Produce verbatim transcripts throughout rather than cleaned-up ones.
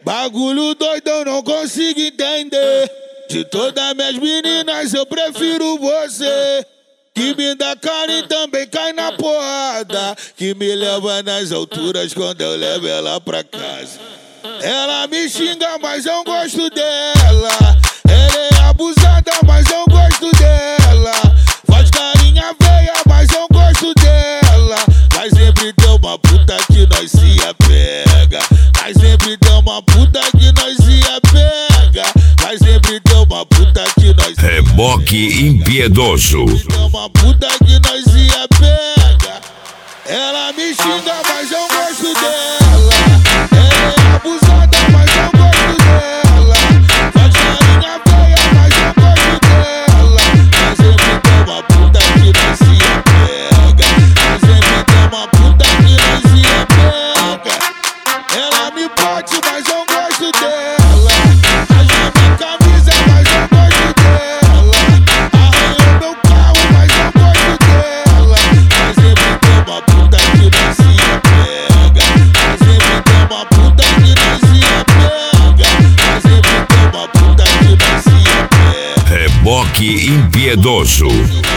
Bagulho doido, eu não consigo entender. De todas minhas meninas eu prefiro você, que me dá carinho e também cai na porrada, que me leva nas alturas quando eu levo ela pra casa. Ela me xinga, mas eu gosto dela. Ela é abusada, mas eu gosto dela. Faz carinha veia, mas eu gosto dela. Mas sempre tem uma puta que nós se apega. Mas sempre tem uma puta que nós se apega. Mas sempre tem uma puta que nós se apega. Reboque impiedoso. Tem uma puta que nós se apega. Ela me xinga, mas eu gosto dela. Ela é abusada, mas eu gosto dela. Faz carinha feia, mas eu gosto dela. Mas sempre tem uma puta que nós se apega. Mas sempre tem uma puta que nós se apega. Ela me bate, mas eu gosto dela. Rasga minha camisa, mas eu gosto dela. Arranhou meu carro, mas eu gosto dela. Mas sempre tem uma puta que nós se apega. Mas sempre tem uma puta que nós se apega. Mas sempre tem uma puta que nós se apega. Reboque impiedoso.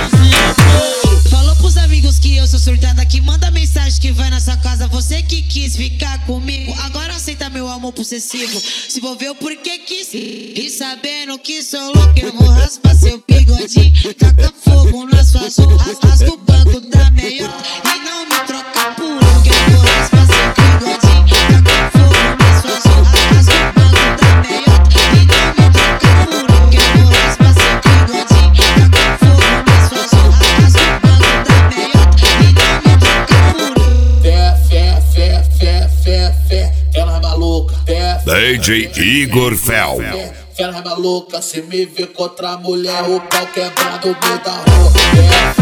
Falou pros amigos que eu sou surtada, que manda mensagem que vai na sua casa. Você que quis ficar comigo, agora aceita meu amor possessivo. Se envolveu porque quis, e sabendo que sou louco, eu vou raspar seu bigodinho. Taca fogo nas suas roupas, rasga o banco da melhor e não me troca por um, que eu vou raspar seu bigodinho. Taca fogo nas suas roupas, rasga o banco da melhor e não me troca por um, que eu vou raspar seu bigodinho. Taca fogo nas suas roupas, rasga o banco da melhor e não me troca por um. Fé, fé, fé, fé, fé, fé, ela é maluca. Fé, fé, D J Igor Fel. fé, ela é maluca. Se me ver com outra mulher, o pau quebrado no meio da rua. Fé,